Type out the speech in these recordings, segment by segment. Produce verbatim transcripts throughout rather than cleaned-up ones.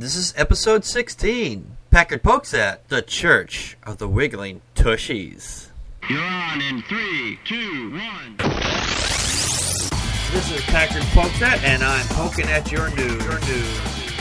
This is episode sixteen. Packard Pokes at the Church of the Wiggling Tushies. You're on in three, two, one. This is Packard Pokes at, and I'm poking at your news. Your news.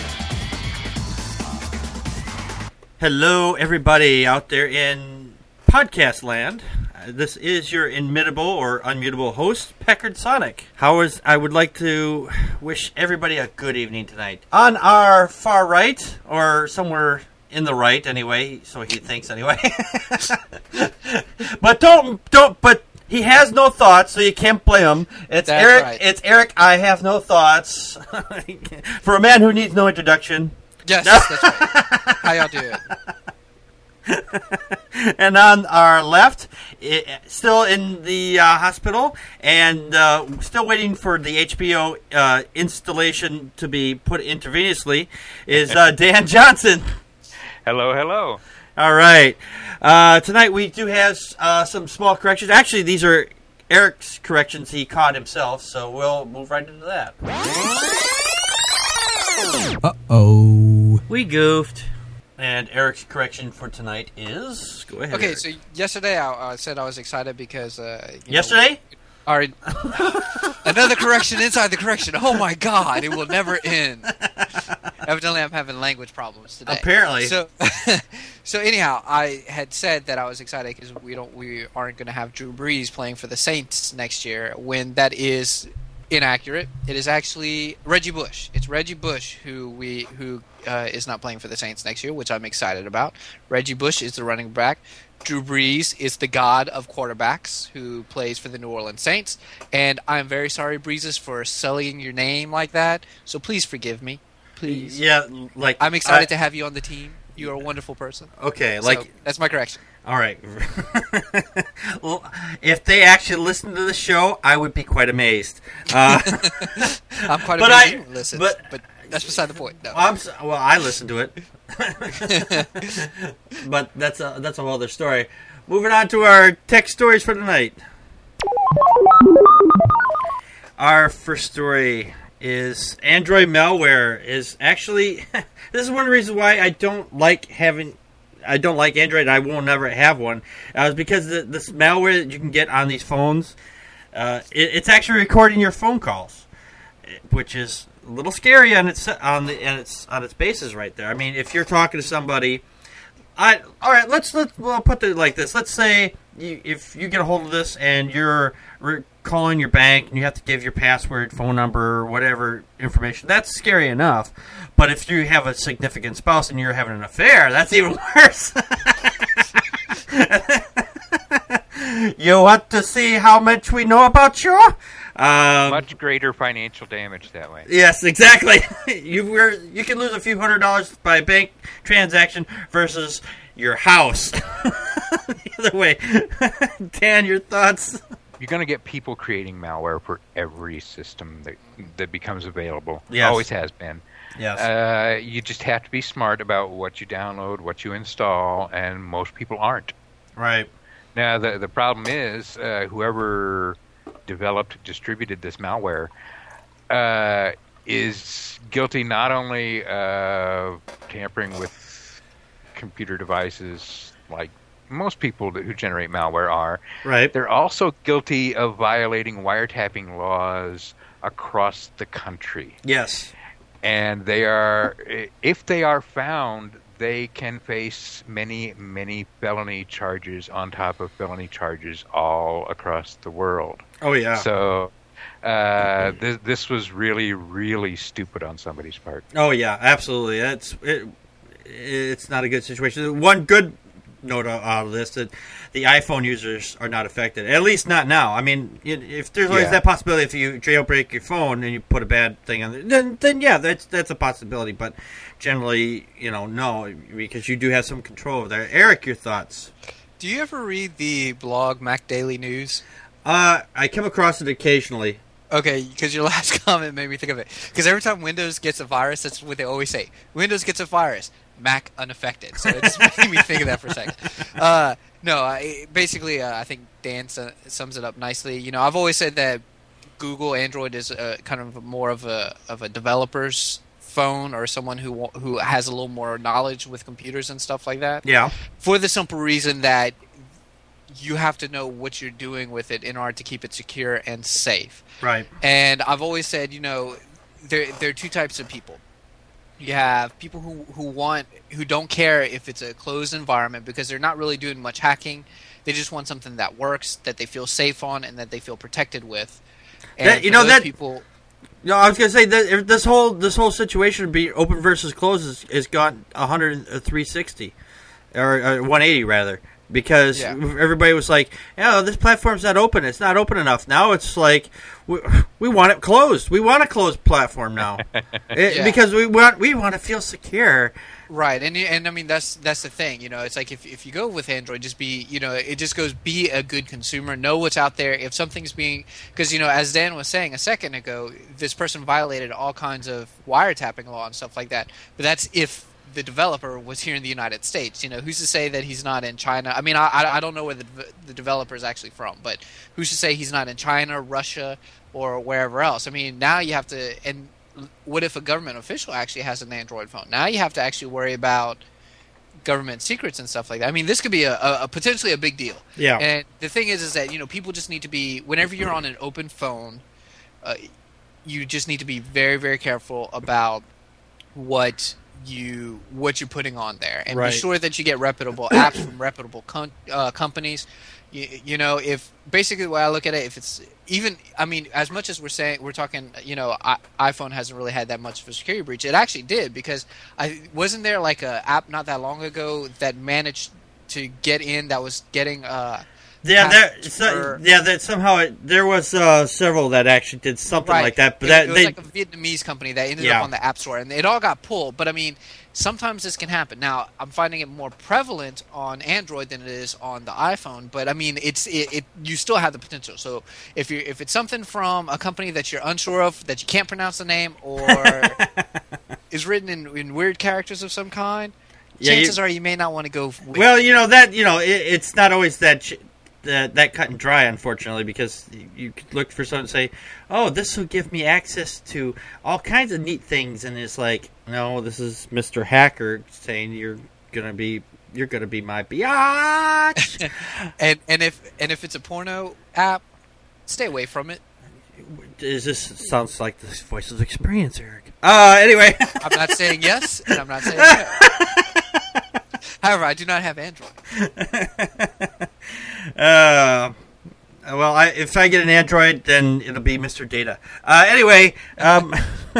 Hello, everybody out there in podcast land. This is your inimitable or unmutable host, Packard Sonic. How is? I would like to wish everybody a good evening tonight. On our far right, or somewhere in the right, anyway, so he thinks anyway. But don't, don't, but he has no thoughts, so you can't blame him. It's That's Eric. right. It's Eric. I have no thoughts. For a man who needs no introduction. Yes, that's right. How y'all doing? And on our left, I, still in the uh, hospital, and uh, still waiting for the H B O uh, installation to be put intravenously, is uh, Dan Johnson. Hello, hello. All right. Uh, tonight we do have uh, some small corrections. Actually, these are Eric's corrections he caught himself, so we'll move right into that. Uh-oh. We goofed. And Eric's correction for tonight is... Go ahead, Okay, Eric. so yesterday I uh, said I was excited because... Uh, you Yesterday? Know, our, another correction inside the correction. Oh my god, it will never end. Evidently I'm having language problems today. Apparently. So, so anyhow, I had said that I was excited because we don't, we aren't going to have Drew Brees playing for the Saints next year, when that is inaccurate. It is actually Reggie Bush. It's Reggie Bush who we who uh, is not playing for the Saints next year, which I'm excited about. Reggie Bush is the running back. Drew Brees is the god of quarterbacks who plays for the New Orleans Saints. And I'm very sorry, Breezes, for sullying your name like that. So please forgive me. Please. Yeah, like... I'm excited I, to have you on the team. You're a wonderful person. Okay, So, like... that's my correction. All right. Well, if they actually listened to the show, I would be quite amazed. Uh, I'm quite but amazed I- you don't listen, but- but, that's beside the point. No. I'm so, well, I listened to it. But that's a, that's a whole other story. Moving on to our tech stories for tonight. Our first story is Android malware is actually... This is one of the reasons why I don't like having... I don't like Android, and I will never have one. Uh, it's because the, this malware that you can get on these phones, uh, it, it's actually recording your phone calls, which is a little scary on its on the on its on its basis right there. I mean, if you're talking to somebody, I all right, let's let's well put it like this. Let's say you, if you get a hold of this and you're re- calling your bank and you have to give your password, phone number, whatever information, that's scary enough. But if you have a significant spouse and you're having an affair, that's even worse. You want to see how much we know about you? Um, Much greater financial damage that way. Yes, exactly. you were you can lose a few hundred dollars by a bank transaction versus your house. The other way. Dan, your thoughts? You're going to get people creating malware for every system that that becomes available. Yes. Always has been. Yes. Uh, you just have to be smart about what you download, what you install, and most people aren't. Right. Now, the the problem is uh, whoever developed, distributed this malware uh, is guilty not only of tampering with computer devices like most people that, who generate malware are, Right. they're also guilty of violating wiretapping laws across the country. Yes. And they are, if they are found, they can face many, many felony charges on top of felony charges all across the world. Oh, yeah. So uh, this, this was really, really stupid on somebody's part. Oh, yeah, absolutely. That's it, it's not a good situation. One good note out of this, that the iPhone users are not affected, at least not now. I mean, if there's always Yeah. that possibility, if you jailbreak your phone and you put a bad thing on it, then, then yeah, that's that's a possibility. But generally, you know, no, because you do have some control over there. Eric, your thoughts? Do you ever read the blog Mac Daily News? Uh, I come across it occasionally. Okay, because your last comment made me think of it. Because every time Windows gets a virus, that's what they always say. Windows gets a virus, Mac unaffected. So it just made me think of that for a second. Uh, no, I, basically, uh, I think Dan su- sums it up nicely. You know, I've always said that Google Android is uh, kind of more of a of a developer's phone or someone who wa- who has a little more knowledge with computers and stuff like that. Yeah. For the simple reason that you have to know what you're doing with it in order to keep it secure and safe. Right. And I've always said, you know, there there are two types of people. You have people who, who want who don't care if it's a closed environment because they're not really doing much hacking. They just want something that works, that they feel safe on, and that they feel protected with. And That- you for know, those that- people. No, I was gonna say that if this whole this whole situation would be open versus closed is, is gone one hundred uh, three sixty or uh, one eighty rather, because Yeah. everybody was like, "Oh, this platform's not open. It's not open enough." Now it's like we, we want it closed. We want a closed platform now It- Yeah. because we want we want to feel secure. Right, and and I mean that's that's the thing, you know. It's like if if you go with Android, just be, you know, it just goes be a good consumer, know what's out there. If something's being, because you know, as Dan was saying a second ago, this person violated all kinds of wiretapping law and stuff like that. But that's if the developer was here in the United States. You know, who's to say that he's not in China? I mean, I I I don't know where the the developer is actually from, but who's to say he's not in China, Russia, or wherever else? I mean, now you have to and. What if a government official actually has an Android phone? Now you have to actually worry about government secrets and stuff like that. I mean, this could be a, a, a potentially a big deal. Yeah. And the thing is, is that you know people just need to be whenever you're on an open phone, uh, you just need to be very very careful about what you what you're putting on there, and Right. be sure that you get reputable apps from reputable com- uh, companies. You, you know, if basically the way I look at it, if it's even, I mean, as much as we're saying, we're talking, you know, I, iPhone hasn't really had that much of a security breach. It actually did, because I wasn't there like a app not that long ago that managed to get in that was getting uh Yeah, there. patents So, for- yeah, that somehow it, there was uh, several that actually did something Right. like that, but it, that it was they like a Vietnamese company that ended Yeah. up on the App Store, and it all got pulled. But I mean, sometimes this can happen. Now, I'm finding it more prevalent on Android than it is on the iPhone. But I mean, it's it, it you still have the potential. So if you if it's something from a company that you're unsure of, that you can't pronounce the name, or is written in, in weird characters of some kind, Yeah, you- chances are you may not want to go. With Well, you know that you know it, it's not always that ch- that that cut and dry, unfortunately, because you, you could look for someone and say, "Oh, this will give me access to all kinds of neat things," and it's like, no, this is Mister Hacker saying you're gonna be you're gonna be my biatch. and and if and if it's a porno app, stay away from it. Is this sounds like the voice of experience, Eric? Uh, anyway. I'm not saying yes, and I'm not saying no. However, I do not have Android. Uh, well, I, if I get an Android, then it'll be Mister Data. Uh, anyway, um,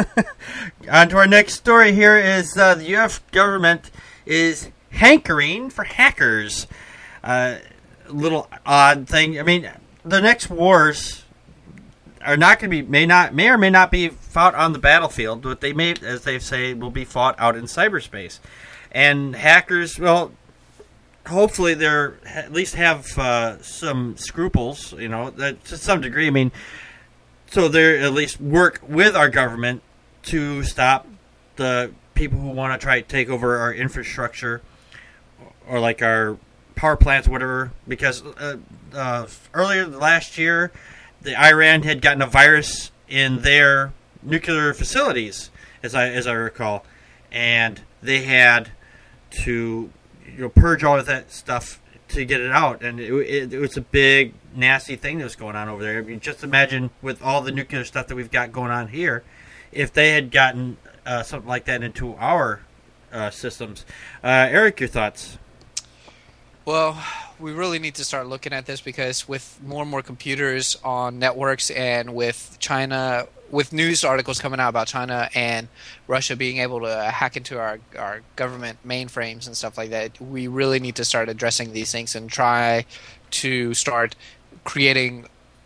on to our next story here is uh, the U S government is hankering for hackers. Uh, little odd thing. I mean, the next wars are not going to be may not may or may not be fought on the battlefield, but they may, as they say, will be fought out in cyberspace. And hackers, well, hopefully they're at least have uh, some scruples, you know, that to some degree. I mean, so they at least work with our government to stop the people who want to try to take over our infrastructure or like our power plants, whatever. Because uh, uh, earlier last year, the Iran had gotten a virus in their nuclear facilities, as I as I recall, and they had to you know purge all of that stuff to get it out, and it, it, it was a big nasty thing that was going on over there. I mean, just imagine with all the nuclear stuff that we've got going on here, if they had gotten uh, something like that into our uh, systems. Uh, Eric, your thoughts? Well, we really need to start looking at this, because with more and more computers on networks, and with China, with news articles coming out about China and Russia being able to hack into our, our government mainframes and stuff like that, we really need to start addressing these things and try to start creating,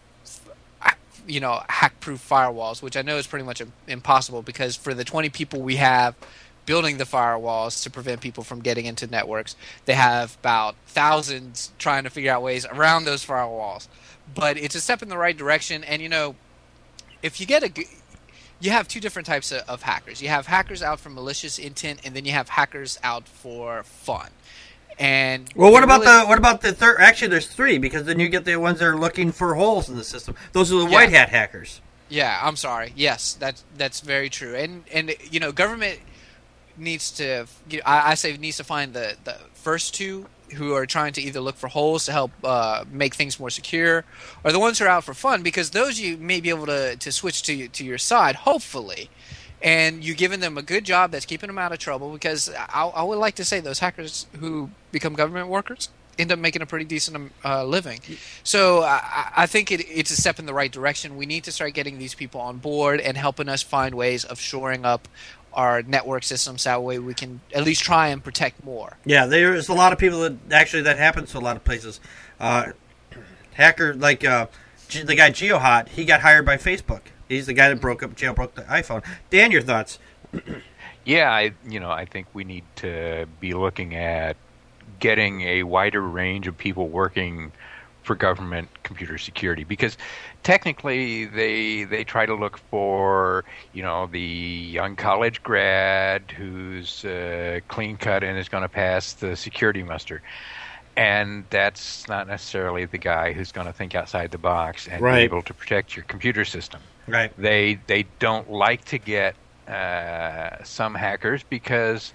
you know, hack-proof firewalls, which I know is pretty much impossible, because for the twenty people we have building the firewalls to prevent people from getting into networks, they have about thousands trying to figure out ways around those firewalls. But it's a step in the right direction, and you know, if you get a, you have two different types of, of hackers. You have hackers out for malicious intent, and then you have hackers out for fun. And Well, what it about really- the what about the third? Actually, there's three, because then you get the ones that are looking for holes in the system. Those are the Yeah. white hat hackers. Yeah, I'm sorry. Yes, that's that's very true. And and you know, government needs to. I, I say needs to find the the first two who are trying to either look for holes to help uh, make things more secure, or the ones who are out for fun, because those you may be able to to switch to to your side, hopefully. And you're giving them a good job that's keeping them out of trouble, because I, I would like to say those hackers who become government workers end up making a pretty decent uh, living. So I, I think it, it's a step in the right direction. We need to start getting these people on board and helping us find ways of shoring up our network systems. That way we can at least try and protect more. Yeah, there's a lot of people that actually that happens to a lot of places. Uh, hacker, like uh, G- the guy GeoHot, he got hired by Facebook. He's the guy that broke up, jailbroke the iPhone. Dan, your thoughts? Yeah, I, you know, I think we need to be looking at getting a wider range of people working for government computer security, because technically they they try to look for, you know, the young college grad who's uh, clean cut and is going to pass the security muster. And that's not necessarily the guy who's going to think outside the box and Right. be able to protect your computer system. Right. They they don't like to get uh, some hackers because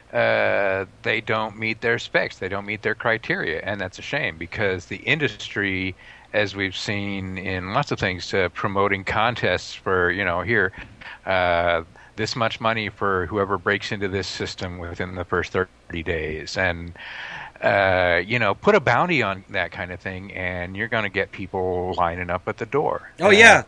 uh, they don't meet their specs. They don't meet their criteria, and that's a shame, because the industry, as we've seen in lots of things, uh, promoting contests for, you know, here, uh, this much money for whoever breaks into this system within the first thirty days, and uh, you know, put a bounty on that kind of thing, and you're going to get people lining up at the door. Oh, Uh, yeah.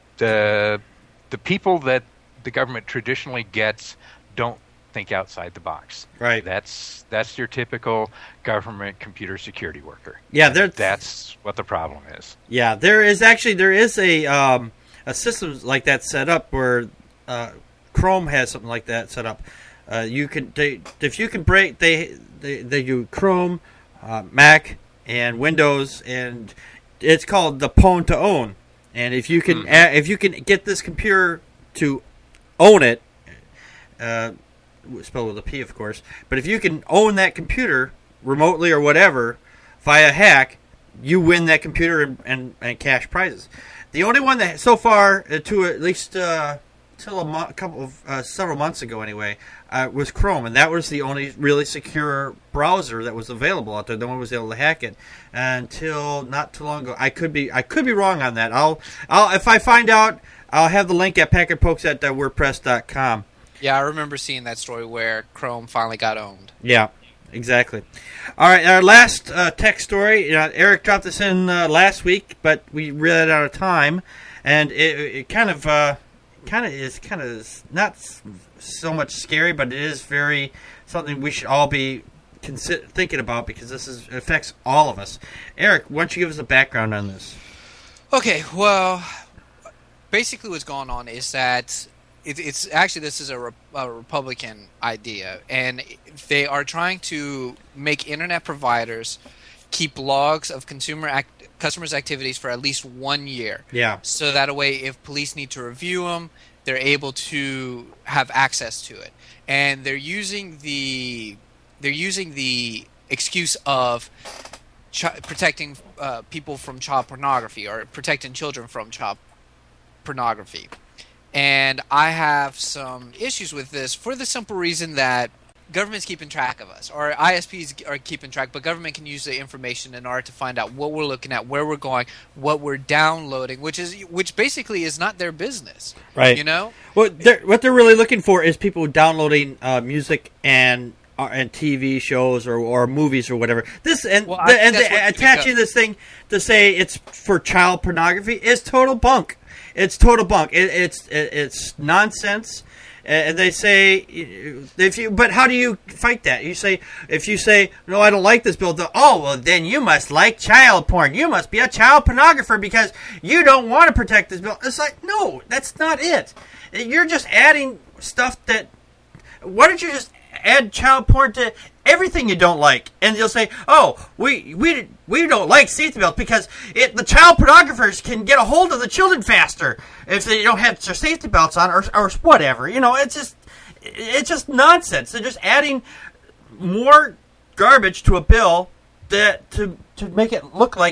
The the people that the government traditionally gets don't think outside the box. Right. That's that's your typical government computer security worker. Yeah, they're- that's what the problem is. Yeah, there is actually there is a um, a system like that set up where uh, Chrome has something like that set up. Uh, you can they, if you can break they they, they do Chrome, uh, Mac, and Windows, and it's called the Pwn to Own. And if you can Mm-hmm. a if you can get this computer to own it, uh, spelled with a P, of course. But if you can own that computer remotely or whatever via hack, you win that computer and, and, and cash prizes. The only one that so far, uh, to at least uh, till a, mo- a couple of uh, several months ago anyway, uh, was Chrome, and that was the only really secure browser that was available out there. No one was able to hack it until not too long ago. I could be I could be wrong on that. I'll I'll if I find out, I'll have the link at packet pokes at wordpress dot com. Yeah, I remember seeing that story where Chrome finally got owned. Yeah, exactly. All right, our last uh, tech story. You know, Eric dropped this in uh, last week, but we ran out of time, and it, it kind of, uh, kind of is kind of not so much scary, but it is very something we should all be consider- thinking about, because this is affects all of us. Eric, why don't you give us a background on this? Okay, well, basically what's going on is that it, it's actually this is a, re, a Republican idea, and they are trying to make internet providers keep logs of consumer act, customers' activities for at least one year. Yeah. So that a way, if police need to review them, they're able to have access to it, and they're using the they're using the excuse of ch- protecting uh, people from child pornography, or protecting children from child pornography. And I have some issues with this for the simple reason that government's keeping track of us, or I S Ps are keeping track, but government can use the information in order to find out what we're looking at, where we're going, what we're downloading, which is which basically is not their business. Right. You know? What they're, what they're really looking for is people downloading uh, music and uh, and T V shows or, or movies or whatever. This and Well, I the, think and that's the, what you attaching pick up. this thing to say it's for child pornography is total bunk. It's total bunk. It, it's it, it's nonsense. And they say, if you, but how do you fight that? You say, if you say, no, I don't like this bill. Oh, well, then you must like child porn. You must be a child pornographer because you don't want to protect this bill. It's like, no, that's not it. You're just adding stuff that. Why don't you just add child porn to everything you don't like? And you'll say, oh, we we we don't like safety belts because it, the child pornographers can get a hold of the children faster if they don't have their safety belts on, or or whatever. You know, it's just it's just nonsense. They're just adding more garbage to a bill that to to make it look like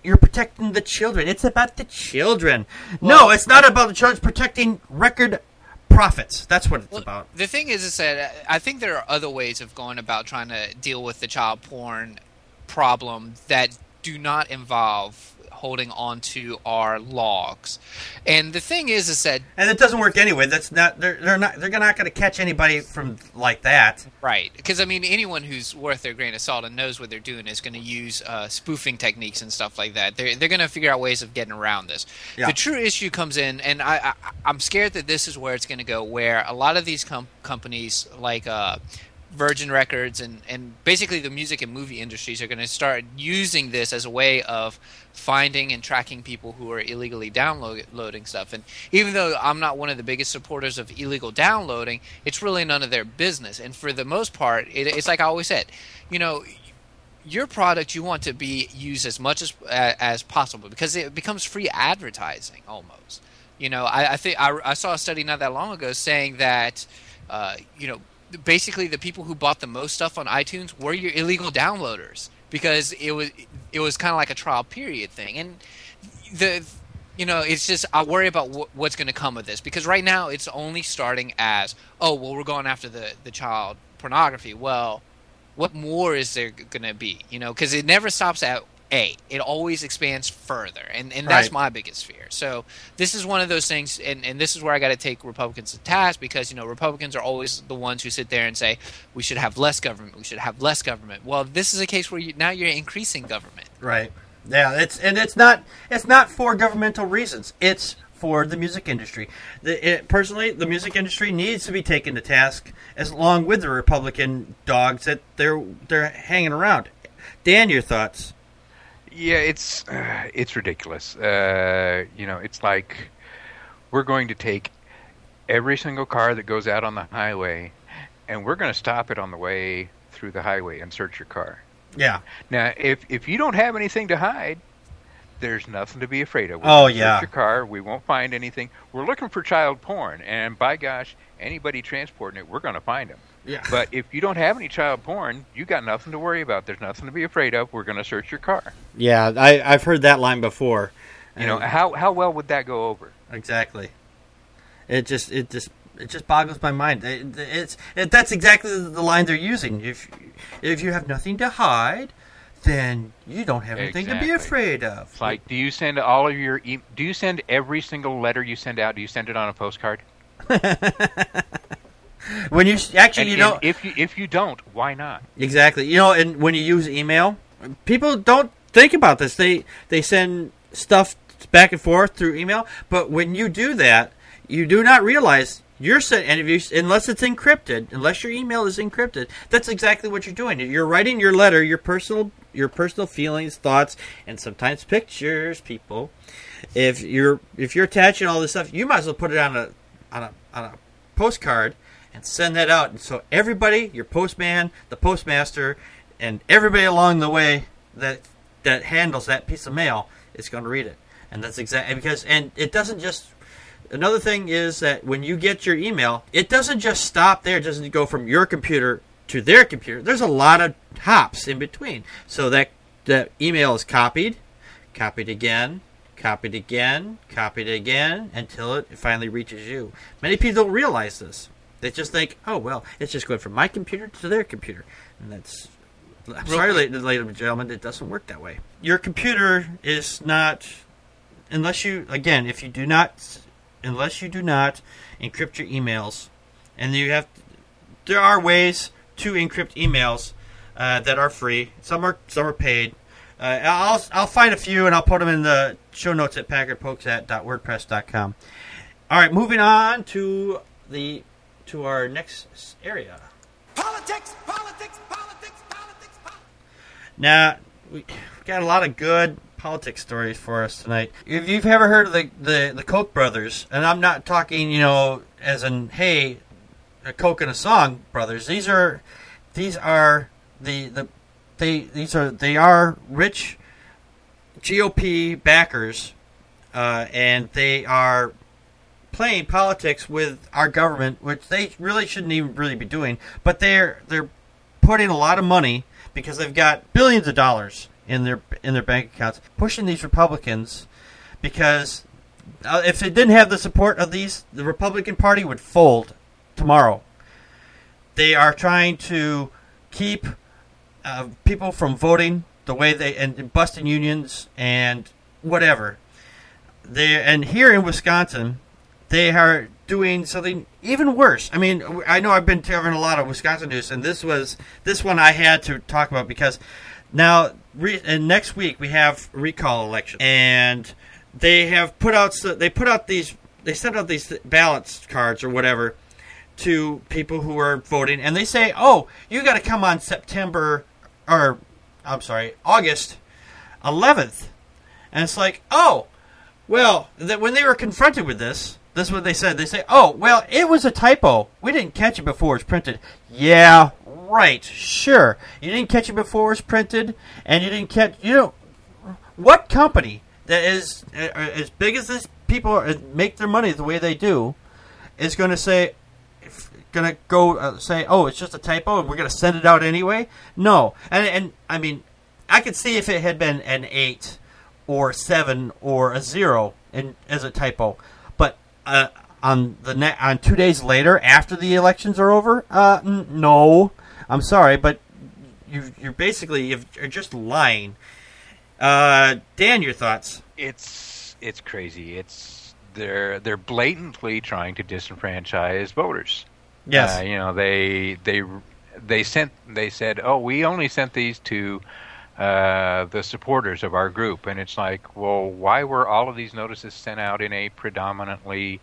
you're protecting the children. It's about the children. Well, no, it's not about the children. It's protecting record profits. That's what it's well, about. The thing is, is that I think there are other ways of going about trying to deal with the child porn problem that do not involve holding on to our logs. And the thing is, is that, and it doesn't work anyway. That's not they're they're not they're not going to catch anybody from like that, right? Because I mean, anyone who's worth their grain of salt and knows what they're doing is going to use uh, spoofing techniques and stuff like that. They're they're going to figure out ways of getting around this. Yeah. The true issue comes in, and I, I I'm scared that this is where it's going to go. Where a lot of these com- companies like uh, Virgin Records and, and basically the music and movie industries are going to start using this as a way of finding and tracking people who are illegally downloading stuff. And even though I'm not one of the biggest supporters of illegal downloading, it's really none of their business. And for the most part, it, it's like I always said, you know, your product you want to be used as much as uh, as possible because it becomes free advertising almost. You know, I, I think I, I saw a study not that long ago saying that, uh, you know, basically the people who bought the most stuff on iTunes were your illegal downloaders because it was it was kind of like a trial period thing. And the you know it's just I worry about w- what's going to come of this because right now it's only starting as, oh well, we're going after the the child pornography. Well, what more is there going to be? You know, because it never stops at A. It always expands further, and, and that's right. my biggest fear. So this is one of those things, and, and this is where I got to take Republicans to task because, you know, Republicans are always the ones who sit there and say, we should have less government, we should have less government. Well, this is a case where you, now you're increasing government. Right. Yeah, it's and it's not it's not for governmental reasons. It's for the music industry. The, it, personally, the music industry needs to be taken to task as along with the Republican dogs that they're they're hanging around. Dan, your thoughts? Yeah, it's uh, it's ridiculous. Uh, you know, it's like we're going to take every single car that goes out on the highway, and we're going to stop it on the way through the highway and search your car. Yeah. Now, if if you don't have anything to hide, there's nothing to be afraid of. We're oh gonna yeah. Search your car. We won't find anything. We're looking for child porn, and by gosh, anybody transporting it, we're going to find them. Yeah. But if you don't have any child porn, you got nothing to worry about. There's nothing to be afraid of. We're going to search your car. Yeah, I, I've heard that line before. You know, how how well would that go over? Exactly. It just it just it just boggles my mind. It, it's it, that's exactly the line they're using. If if you have nothing to hide, then you don't have anything Exactly. to be afraid of. It's like, do you send all of your e- do you send every single letter you send out? Do you send it on a postcard? When you actually, And, you know, and if you if you don't, why not? exactly. You know, and when you use email, people don't think about this. They they send stuff back and forth through email, but when you do that, you do not realize you're sending. And if you, unless it's encrypted, unless your email is encrypted, that's exactly what you're doing. You're writing your letter, your personal your personal feelings, thoughts, and sometimes pictures. People, if you're if you're attaching all this stuff, you might as well put it on a on a on a postcard and send that out. And so everybody, your postman, the postmaster, and everybody along the way that that handles that piece of mail is going to read it. And that's exactly because, and it doesn't just, another thing is that when you get your email, it doesn't just stop there. It doesn't go from your computer to their computer. There's a lot of hops in between. So that the email is copied, copied again, copied again, copied again, until it finally reaches you. Many people don't realize this. They just think, oh, well, it's just going from my computer to their computer. And that's, I'm sorry, ladies and gentlemen, it doesn't work that way. Your computer is not, unless you, again, if you do not, unless you do not encrypt your emails, and you have, there are ways to encrypt emails uh, that are free. Some are some are paid. Uh, I'll I'll find a few and I'll put them in the show notes at packard pokesat dot wordpress dot com. All right, moving on to the to our next area. Politics, politics, politics, politics, politics. Now we we've got a lot of good politics stories for us tonight. If you've ever heard of the the, the Koch brothers, and I'm not talking, you know, as in hey, a Coke and a song brothers. These are these are the the they these are they are rich G O P backers, uh, and they are playing politics with our government, which they really shouldn't even really be doing. But they're they're putting a lot of money because they've got billions of dollars in their in their bank accounts, pushing these Republicans because uh, if it didn't have the support of these, the Republican Party would fold tomorrow. They are trying to keep uh, people from voting the way they and busting unions and whatever. They and here in Wisconsin, they are doing something even worse. I mean, I know I've been covering a lot of Wisconsin news, and this was this one I had to talk about because now re, and next week we have recall election, and they have put out they put out these they sent out these ballots cards or whatever to people who are voting, and they say, "Oh, you got to come on September or I'm sorry, August eleventh," and it's like, oh. Well, that when they were confronted with this, this is what they said. They say, oh, well, it was a typo. We didn't catch it before it was printed. Yeah, right, sure. You didn't catch it before it was printed, and you didn't catch, you know, what company that is uh, as big as this people are, make their money the way they do is going to say, going to go uh, say, oh, it's just a typo and we're going to send it out anyway? No. And, and, I mean, I could see if it had been an eight or seven or a zero in, as a typo, but uh, on the ne- on two days later after the elections are over, uh, n- no, I'm sorry, but you you're basically you've, you're just lying. Uh, Dan, your thoughts? It's it's crazy. It's they're they're blatantly trying to disenfranchise voters. Yes, uh, you know they they they sent they said, oh, we only sent these to Uh, the supporters of our group, and it's like, well, why were all of these notices sent out in a predominantly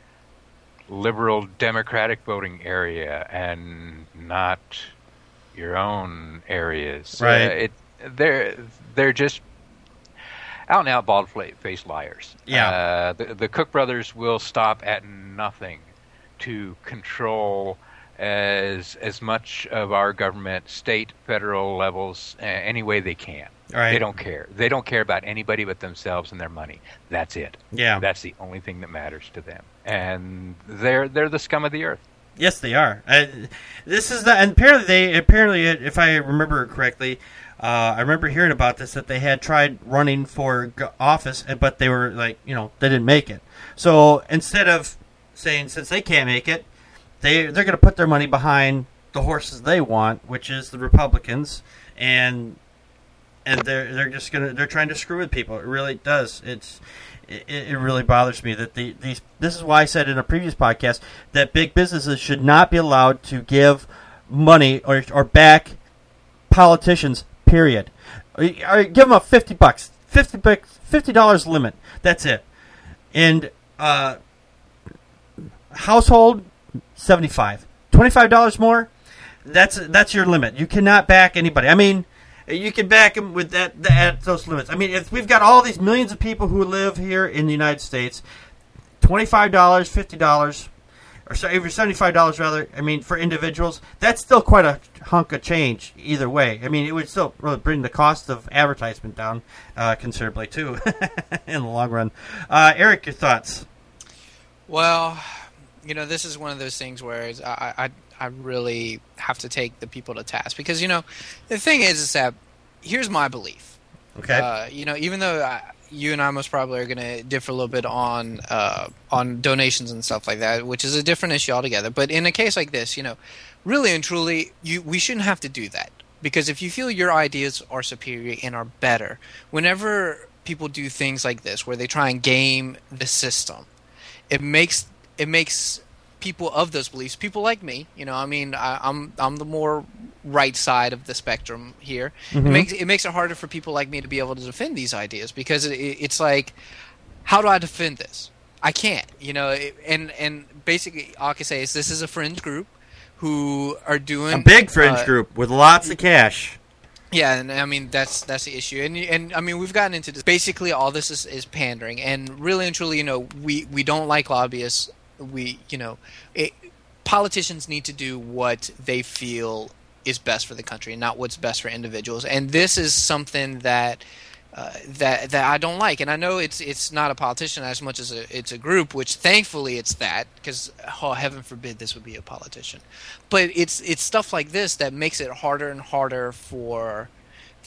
liberal Democratic voting area and not your own areas? Right. Uh, it they're they're just out and out bald faced liars. Yeah. Uh, the, the Cook brothers will stop at nothing to control as as much of our government, state, federal levels, uh, any way they can. Right. They don't care. They don't care about anybody but themselves and their money. That's it. Yeah. That's the only thing that matters to them. And they're they're the scum of the earth. Yes, they are. Uh, this is the and apparently they apparently, if I remember correctly, uh, I remember hearing about this that they had tried running for office, but they were like, you know, they didn't make it. So instead of saying since they can't make it, They they're going to put their money behind the horses they want, which is the Republicans, and and they're they're just gonna they're trying to screw with people. It really does. It's it, it really bothers me that the these. This is why I said in a previous podcast that big businesses should not be allowed to give money or or back politicians. Period. Or, or give them a fifty bucks, fifty bucks, fifty dollars limit. That's it. And uh, household. seventy-five twenty-five dollars more, that's that's your limit. You cannot back anybody. I mean, you can back them with that, that those limits. I mean, if we've got all these millions of people who live here in the United States, twenty-five dollars, fifty dollars, or sorry, seventy-five dollars rather, I mean, for individuals, that's still quite a hunk of change either way. I mean, it would still really bring the cost of advertisement down uh, considerably, too, in the long run. Uh, Eric, your thoughts? Well, you know, this is one of those things where it's, I, I I really have to take the people to task because, you know, the thing is, is that here's my belief. Okay. Uh, you know, even though I, you and I most probably are going to differ a little bit on uh, on donations and stuff like that, which is a different issue altogether. But in a case like this, you know, really and truly, you we shouldn't have to do that because if you feel your ideas are superior and are better, whenever people do things like this, where they try and game the system, it makes it makes people of those beliefs, people like me, you know, I mean, I, I'm I'm the more right side of the spectrum here. Mm-hmm. It makes it makes it harder for people like me to be able to defend these ideas because it, it's like, how do I defend this? I can't, you know. It, and and basically, all I can say is this is a fringe group who are doing a big fringe uh, group with lots of cash. Yeah, and I mean that's that's the issue, and and I mean we've gotten into this. Basically, all this is, is pandering, and really and truly, you know, we, we don't like lobbyists. We, you know, it, politicians need to do what they feel is best for the country, and not what's best for individuals. And this is something that uh, that that I don't like. And I know it's it's not a politician as much as a, it's a group, which thankfully it's that, because oh heaven forbid this would be a politician. But it's it's stuff like this that makes it harder and harder for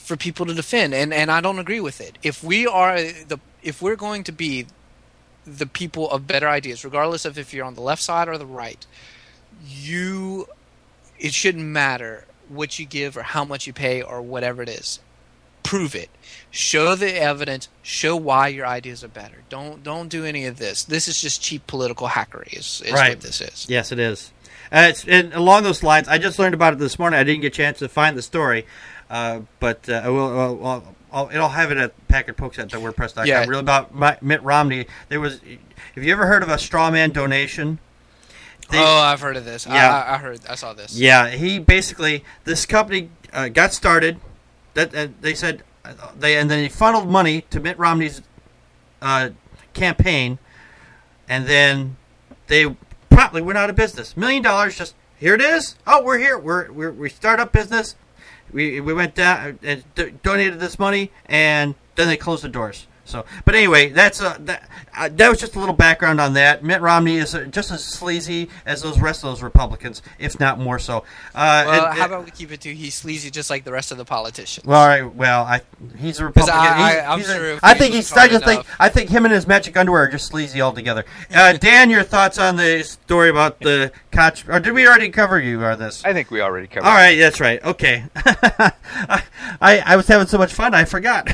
for people to defend, and and I don't agree with it. If we are the if we're going to be the people of better ideas, regardless of if you're on the left side or the right, you it shouldn't matter what you give or how much you pay or whatever it is. Prove it. Show the evidence. Show why your ideas are better. Don't don't do any of this. This is just cheap political hackery. Is, is Right. what this is. Yes, it is. Uh, it's, and along those lines, I just learned about it this morning. I didn't get a chance to find the story, uh, but uh, I will. I'll, I'll, I'll, it'll have it at Packet Pokes at the WordPress dot com. Yeah. Really about my, Mitt Romney. There was. Have you ever heard of a straw man donation? They- oh, I've heard of this. Yeah. I, I heard. I saw this. Yeah, he basically this company uh, got started. That uh, they said uh, they and then he funneled money to Mitt Romney's uh, campaign, and then they promptly went out of business. Million dollars, just here it is. Oh, we're here. We're, we're we start up business. We we went down and d- donated this money, and then they closed the doors. So, but anyway, that's uh, that. Uh, that was just a little background on that. Mitt Romney is uh, just as sleazy as those rest of those Republicans, if not more so. Uh, Well, and- how about we keep it to he's sleazy just like the rest of the politicians? Well, all right. Well, I he's a Republican. I- He's- I- I'm he's a- sure if I he think was he's. I just hard think. enough- I think him and his magic underwear are just sleazy altogether. Uh, Dan, your thoughts on the story about the Koch? Or did we already cover you on this? I think we already covered. All right, that's right. Okay. I, I I was having so much fun, I forgot.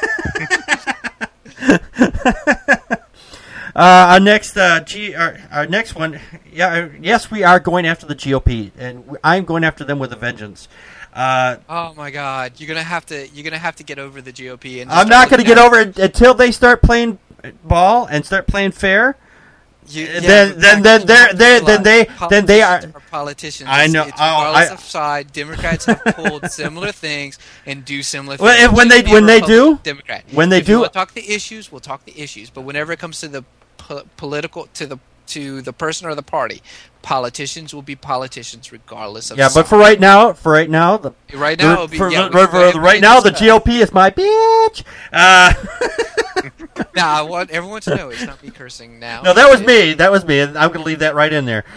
Uh, our next, uh, G, our, our next one, yeah, uh, yes, we are going after the G O P, and we- I'm going after them with a vengeance. Uh, Oh my God! You're gonna have to. You're gonna have to get over the G O P. And just I'm start not going to looking get at- over it until they start playing ball and start playing fair. You, then- yeah, then- but then Max, they're- you they're- realize then they- then they are- politicians politicians. I know- It's, it's oh, regardless I- of side, Democrats have pulled similar things and do similar Well, things. if- when You they- can be a when they Republican, do- Democrat. when they if do- you want to talk the issues, we'll talk the issues. But whenever it comes to the po- political, to the to the person or the party, politicians will be politicians regardless of. Yeah, but side. for right now, for right now, the right now, it'll be, for, yeah, for- we- for- we- right we now, the discuss. G O P is my bitch. Uh, Now, I want everyone to know it's not me cursing now. no, that was me. That was me, and I'm going to leave that right in there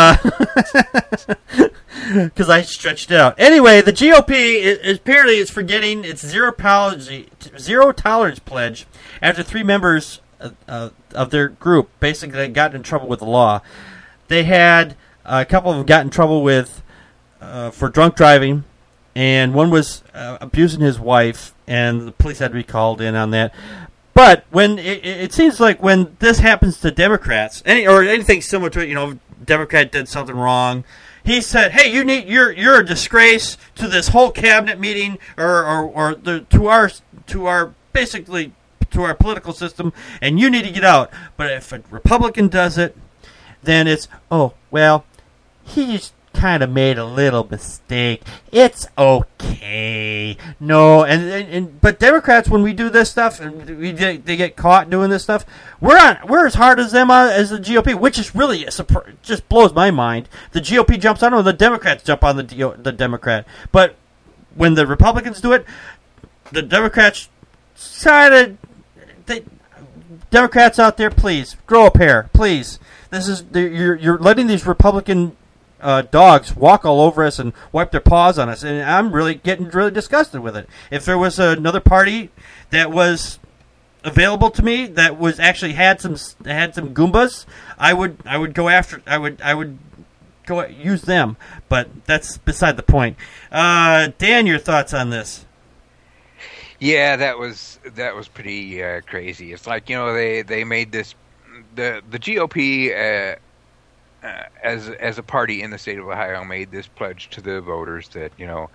because I stretched it out. Anyway, the G O P is, is apparently is forgetting its zero tolerance zero tolerance pledge after three members uh, uh, of their group basically got in trouble with the law. They had uh, a couple of them got in trouble with uh, for drunk driving, and one was uh, abusing his wife, and the police had to be called in on that. But when it, it seems like when this happens to Democrats, any or anything similar to it, you know, Democrat did something wrong. He said, "Hey, you need you're you're a disgrace to this whole cabinet meeting, or or, or the, to our to our basically to our political system, and you need to get out." But if a Republican does it, then it's oh well, he's kind of made a little mistake. It's okay. No, and, and, and but Democrats, when we do this stuff and we they get caught doing this stuff, we're on we're as hard as them uh, as the G O P, which is really a surpri- just blows my mind. The G O P jumps on them, the Democrats jump on the D O, the Democrat. But when the Republicans do it, the Democrats sort of they Democrats out there, please grow a pair, please. This is you're you're letting these Republican Uh, dogs walk all over us and wipe their paws on us, and I'm really getting really disgusted with it. If there was another party that was available to me that was actually had some had some Goombas, I would I would go after I would I would go use them. But that's beside the point. Uh, Dan, your thoughts on this? Yeah, that was that was pretty uh, crazy. It's like, you know, they, they made this the the G O P uh, uh, as as a party in the state of Ohio made this pledge to the voters that, you know,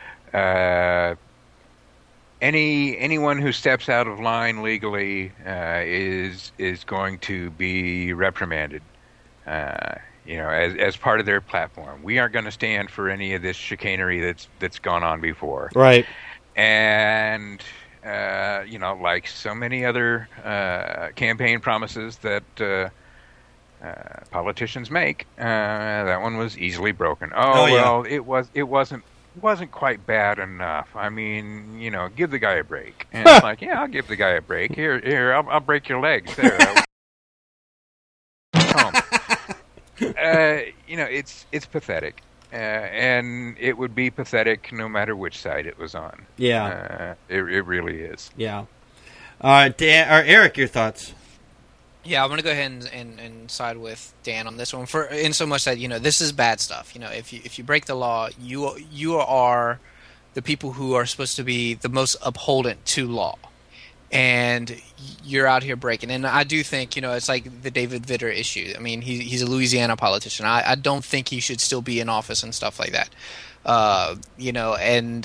uh, any anyone who steps out of line legally uh, is is going to be reprimanded. Uh, you know, as as part of their platform, we aren't going to stand for any of this chicanery that's that's gone on before. Right. And, uh, you know, like so many other uh, campaign promises that uh, uh, politicians make, uh, that one was easily broken. Oh, Oh, yeah. well, it was it wasn't wasn't quite bad enough. I mean, you know, give the guy a break. And it's like, yeah, I'll give the guy a break. Here, here, I'll, I'll break your legs. There. Home. Uh, you know, it's it's pathetic. uh, and it would be pathetic no matter which side it was on. Yeah. Uh, it, it really is. Yeah. Uh, Dan or Eric, your thoughts? Yeah, I'm gonna go ahead and, and, and side with Dan on this one for in so much that you know this is bad stuff. You know, if you if you break the law, you you are the people who are supposed to be the most upholdent to law, and you're out here breaking. And I do think you know it's like the David Vitter issue. I mean, he, he's a Louisiana politician. I, I don't think he should still be in office and stuff like that. Uh, you know, and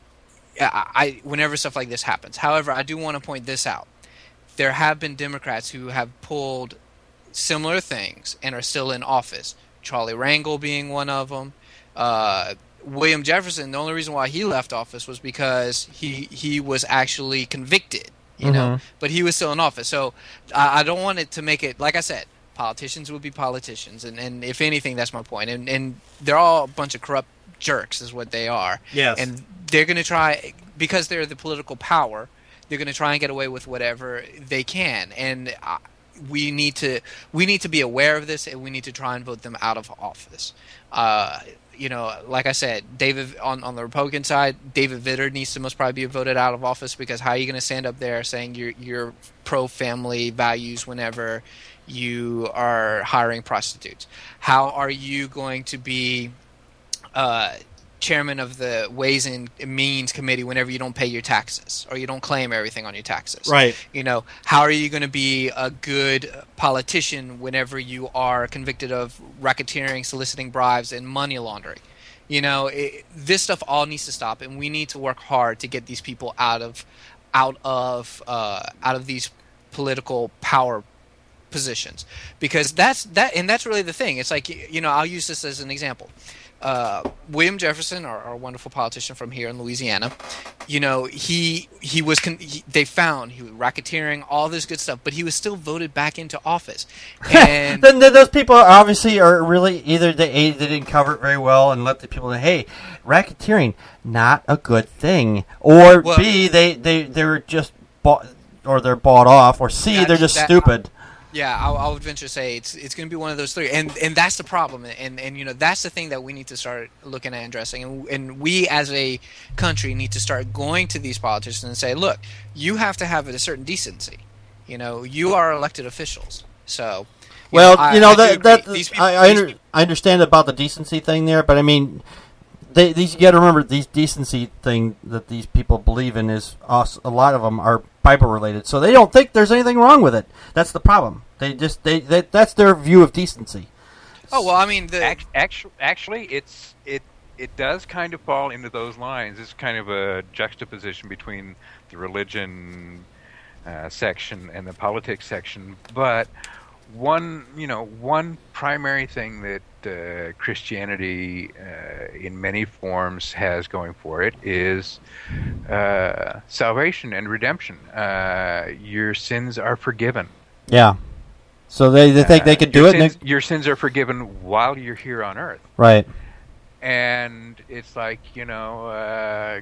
I, I whenever stuff like this happens. However, I do want to point this out. There have been Democrats who have pulled similar things and are still in office. Charlie Rangel being one of them. Uh, William Jefferson, the only reason why he left office was because he he was actually convicted, you know, but he was still in office. So I, I don't want it to make it, like I said, politicians will be politicians. And, and if anything, that's my point. And, and they're all a bunch of corrupt jerks is what they are. Yes. And they're going to try, because they're the political power, they're going to try and get away with whatever they can, and uh, we need to we need to be aware of this, and we need to try and vote them out of office. Uh, you know, like I said, David on, on the Republican side, David Vitter needs to most probably be voted out of office because how are you going to stand up there saying you're you're pro family values whenever you are hiring prostitutes? How are you going to be uh, chairman of the Ways and Means Committee whenever you don't pay your taxes or you don't claim everything on your taxes? Right. You know, how are you going to be a good politician whenever you are convicted of racketeering, soliciting bribes, and money laundering? You know, it, this stuff all needs to stop, and we need to work hard to get these people out of, out of, uh, out of these political power positions, because that's that, and that's really the thing. It's like, you know, I'll use this as an example. Uh, William Jefferson, our, our wonderful politician from here in Louisiana, you know, he he was con- he, they found he was racketeering, all this good stuff, but he was still voted back into office. And then, then those people obviously are really either they A, they didn't cover it very well and let the people know, hey, racketeering not a good thing, or well, B, they they they were just bought or they're bought off, or C, they're just that, stupid. Yeah, I, I would venture to say it's it's going to be one of those three, and and that's the problem, and and you know that's the thing that we need to start looking at and addressing, and and we as a country need to start going to these politicians and say, look, you have to have a certain decency, you know, you are elected officials, so. You Well, know, I, you know I that that these people, I I, these under, I understand about the decency thing there, but I mean, they these you got to remember these decency thing that these people believe in is us. A lot of them are Bible related, so they don't think there's anything wrong with it. That's the problem. They just they, they that's their view of decency. Oh well, I mean, the, Actually, actually, it's it it does kind of fall into those lines. It's kind of a juxtaposition between the religion uh, section and the politics section. But one, you know, one primary thing that uh, Christianity, uh, in many forms, has going for it is uh, salvation and redemption. Uh, your sins are forgiven. Yeah. So they, they think they could do your it. Sins, and they, your sins are forgiven while you're here on earth. right. And it's like, you know, uh,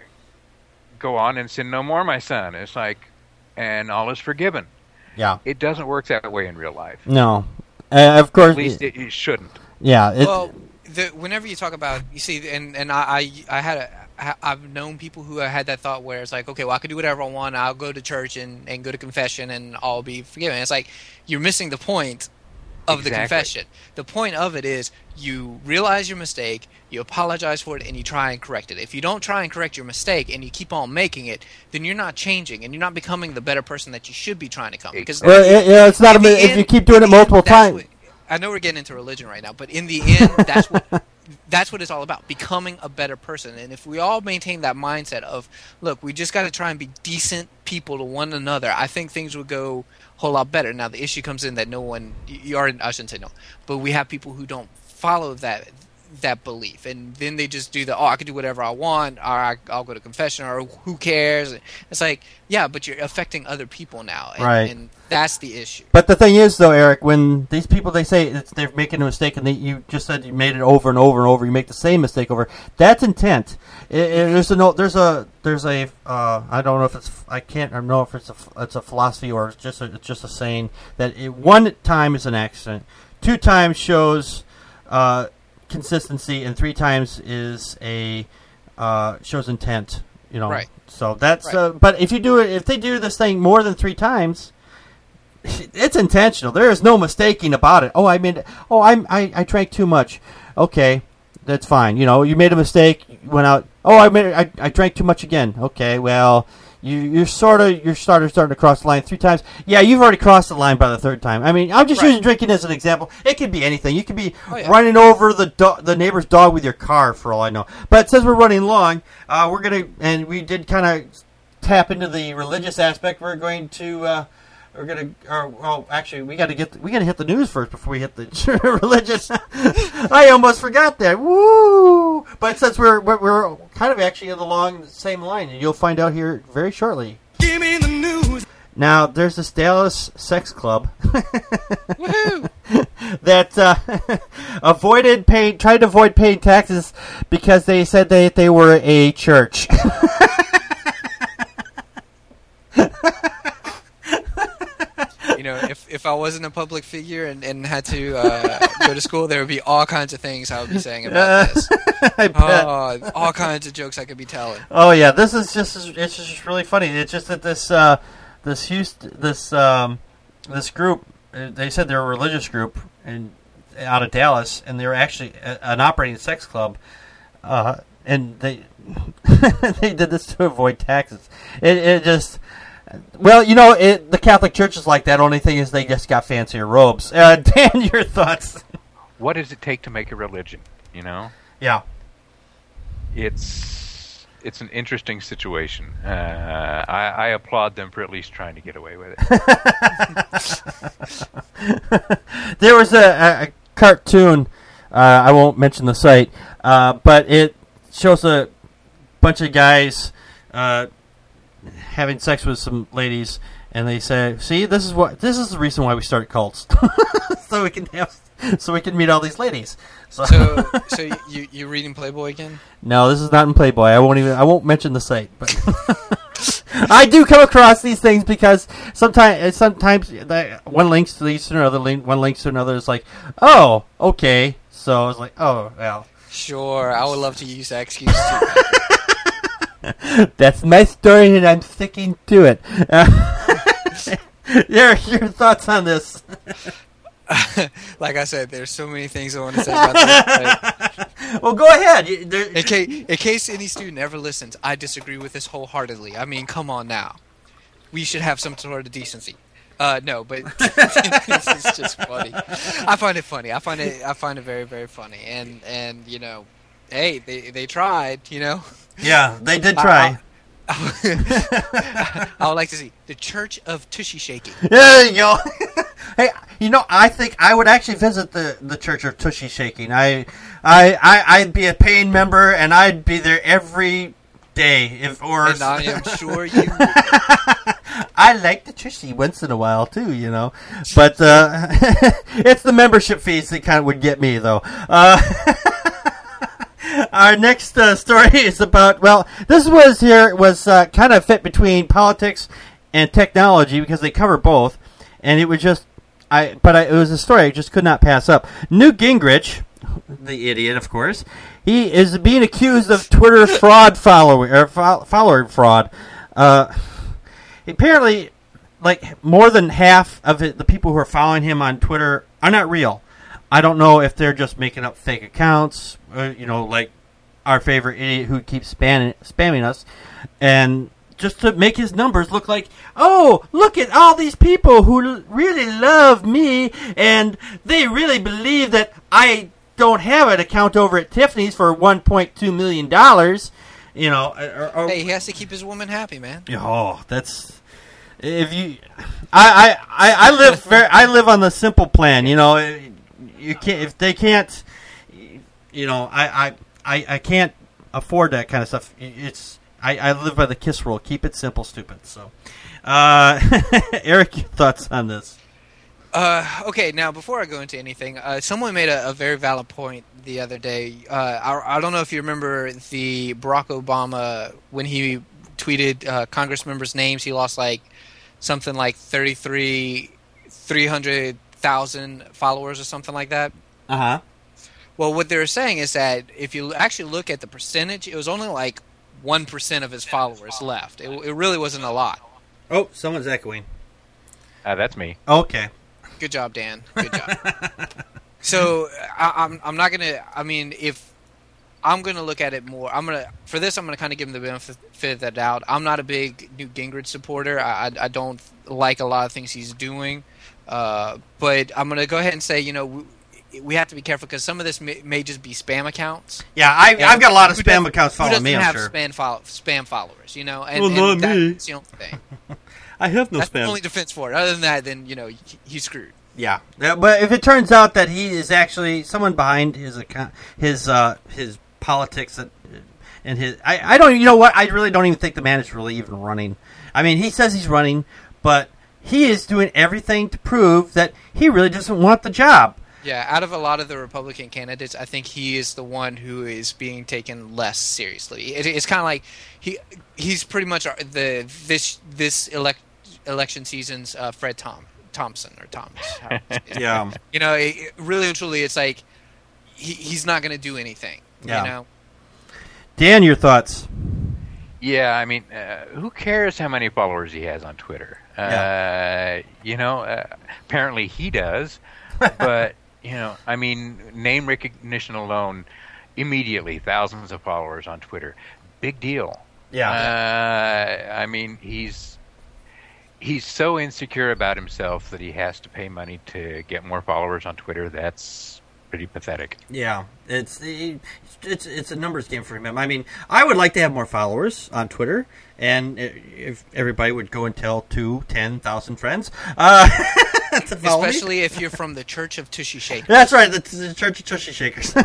go on and sin no more, my son. It's like, and all is forgiven. Yeah. It doesn't work that way in real life. No. Uh, of course. At least it, it shouldn't. Yeah. It, well, the, whenever you talk about, you see, and and I I, I had a. I've known people who have had that thought where it's like, okay, well, I can do whatever I want. I'll go to church and, and go to confession and I'll be forgiven. It's like you're missing the point of Exactly. the confession. The point of it is you realize your mistake, you apologize for it, and you try and correct it. If you don't try and correct your mistake and you keep on making it, then you're not changing and you're not becoming the better person that you should be trying to become. Because well, it, yeah, it's not. in A, the if end- you keep doing it in the end, multiple that's times. what- I know we're getting into religion right now, but in the end, that's what that's what it's all about, becoming a better person. And if we all maintain that mindset of, look, we just got to try and be decent people to one another, I think things would go a whole lot better. Now, the issue comes in that no one, you are, I shouldn't say no, but we have people who don't follow that that belief, and then they just do the, oh, I can do whatever I want, or I, I'll go to confession, or who cares? It's like, yeah, but you're affecting other people now, and, Right. and that's the issue. But the thing is, though, Eric, when these people, they say it's, they're making a mistake, and they, you just said you made it over and over and over, you make the same mistake over. That's intent. It, it, there's a no, there's a there's a uh, I don't know if it's I can't I don't know if it's a it's a philosophy or it's just a, it's just a saying that it, one time is an accident, two times shows uh, consistency, and three times is a uh, shows intent. You know, Right. So that's. Right. Uh, but if you do it, if they do this thing more than three times, it's intentional. There is no mistaking about it. Oh, I mean, oh, I'm, I I drank too much. Okay, that's fine. You know, you made a mistake. You went out. Oh, I made. I I drank too much again. Okay, well. You, you're sort of you're starting starting to cross the line three times. Yeah, you've already crossed the line by the third time. I mean, I'm just Right. using drinking as an example. It could be anything. You could be Oh, yeah. running over the do- the neighbor's dog with your car, for all I know. But since we're running long, uh, we're gonna and we did kind of tap into the religious aspect. We're going to uh, we're gonna. Or, well, actually, we got to get we got to hit the news first before we hit the religious. I almost forgot that. Woo! But since we're we're, we're kind of actually along the same line, and you'll find out here very shortly. Give me the news. Now, there's this Dallas sex club Woohoo! that uh, avoided paying, tried to avoid paying taxes because they said they they were a church. You know, if, if I wasn't a public figure and, and had to uh, go to school, there would be all kinds of things I would be saying about this. I bet. Oh, all kinds of jokes I could be telling. Oh yeah, this is just it's just really funny. It's just that this uh, this Houston this um, this group uh, they said they're a religious group and out of Dallas, and they're actually a, an operating sex club, uh, and they they did this to avoid taxes. It, it just well, you know, it, the Catholic Church is like that. Only thing is they just got fancier robes. Uh, Dan, your thoughts? What does it take to make a religion? You know, Yeah. it's it's an interesting situation. Uh, I, I applaud them for at least trying to get away with it. There was a, a, a cartoon. Uh, I won't mention the site, uh, but it shows a bunch of guys uh, having sex with some ladies, and they say, "See, this is what this is the reason why we started cults, so we can have, so we can meet all these ladies." So, So, so you you reading Playboy again? no, this is not in Playboy. I won't even. I won't mention the site, but I do come across these things because sometimes, sometimes that one links to these to another, link, one links to another. It's like, oh, okay. So I was like, oh, well, Sure, I would love to use that excuse too. that's my story, and I'm sticking to it. Uh, there, your thoughts on this? Like I said, there's so many things I want to say about this. But Well, go ahead. You- there- in, case, in case any student ever listens, I disagree with this wholeheartedly. I mean, come on now. We should have some sort of decency. Uh, no, but this is just funny. I find it funny. I find it. I find it very, very funny. And and you know, hey, they they tried. You know. yeah, they did try. I would like to see the Church of Tushy Shaking. There you go. Hey, you know, I think I would actually visit the, the Church of Tushy Shaking. I, I, I, I'd be a paying member, and I'd be there every day. If or And I am sure you. I like the tushy once in a while too, you know. But uh, it's the membership fees that kind of would get me, though. Uh, our next uh, story is about, well, this was here was uh, kind of fit between politics and technology because they cover both, and it was just, I. But I, it was a story I just could not pass up. Newt Gingrich, the idiot, of course, he is being accused of Twitter fraud follower or fo- follower fraud. Uh, apparently, like more than half of it, the people who are following him on Twitter are not real. I don't know if they're just making up fake accounts, or, you know, like our favorite idiot who keeps spamming, spamming us, and just to make his numbers look like, oh, look at all these people who l- really love me, and they really believe that I don't have an account over at Tiffany's for one point two million dollars. You know, or, or, Hey, he has to keep his woman happy, man. oh, that's if you. I, I, I, I live very, I live on the simple plan. You know, you can't if they can't. You know, I, I, I, I can't afford that kind of stuff. It's I, I live by the KISS rule: keep it simple, stupid. So, uh, Eric, your thoughts on this? Uh, okay, now before I go into anything, uh, someone made a, a very valid point the other day. Uh, I, I don't know if you remember the Barack Obama when he tweeted uh, Congress members' names. He lost like something like thirty-three, three hundred thousand followers or something like that. Uh huh. Well, what they were saying is that if you actually look at the percentage, it was only like one percent of his followers left. It, it really wasn't a lot. Oh, someone's echoing. Uh, that's me. Okay. Good job, Dan. Good job. So I, I'm I'm not gonna. I mean, if I'm gonna look at it more, I'm gonna for this. I'm gonna kind of give him the benefit of the doubt. I'm not a big Newt Gingrich supporter. I, I, I don't like a lot of things he's doing. Uh, but I'm gonna go ahead and say, you know, we, we have to be careful because some of this may, may just be spam accounts. Yeah, I, And I've got a lot of who spam doesn't- accounts who following doesn't me, I'm have sure. spam, follow, spam followers, you know? And, Well, and not me. that's the only thing. I have no That's the spam. only defense for it. Other than that, then, you know, he, he's screwed. Yeah, Uh, but if it turns out that he is actually someone behind his account, his uh, his politics, that, and his, I, I don't, you know what? I really don't even think the man is really even running. I mean, he says he's running, but he is doing everything to prove that he really doesn't want the job. Yeah, out of a lot of the Republican candidates, I think he is the one who is being taken less seriously. It, it's kind of like he he's pretty much our- the this this elect, election season's uh, Fred Tom Thompson or Thomas. how- Yeah, You know, it, it- really and truly, it's like he, he's not going to do anything. Yeah. You know, Dan, your thoughts? Yeah, I mean, uh, who cares how many followers he has on Twitter? Uh, you know, uh, apparently he does, but you know, I mean, name recognition alone, immediately thousands of followers on Twitter, big deal. Yeah, Uh, I mean, he's he's so insecure about himself that he has to pay money to get more followers on Twitter. That's pretty pathetic. yeah. It's it's it's a numbers game for him. I mean, I would like to have more followers on Twitter, and if everybody would go and tell two, ten thousand friends. Uh, to follow me. especially if you're from the Church of Tushy Shake. That's right, the, the Church of Tushy Shakers.